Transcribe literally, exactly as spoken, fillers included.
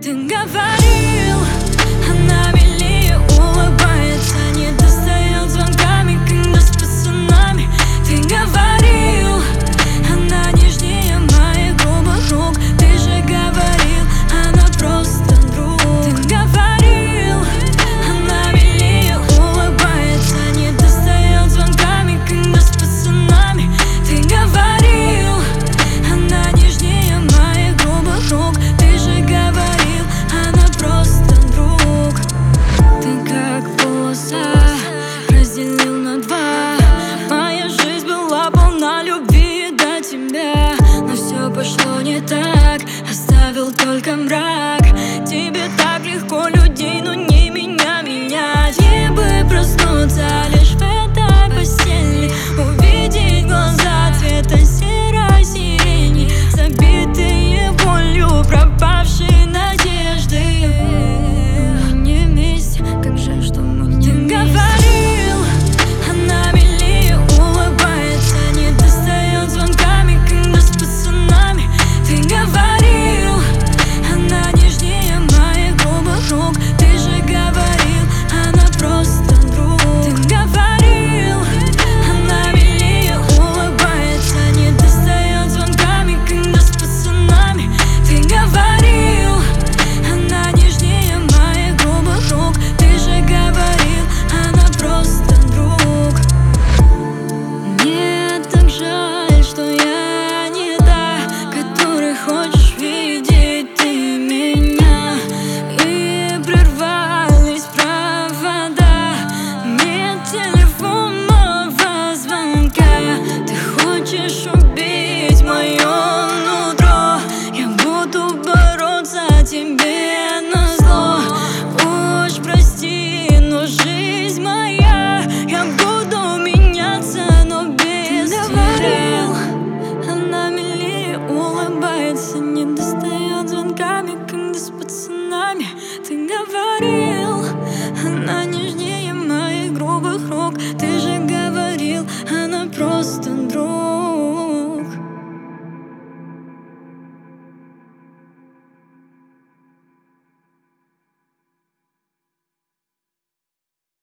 Ты говорил, она милее улыбается, не достает звонками, когда с пацанами. Ты говорил, она нежнее моих грубых рук. Ты же говорил, она просто друг. Ты говорил, она милее улыбается, не достает звонками, когда с пацанами. Ты говорил, она нежнее моих грубых рук. Ты же говорил, она просто друг. Ты как полоса разделил на два. Моя жизнь была полна любви до тебя, но все пошло не так, оставил только мрак.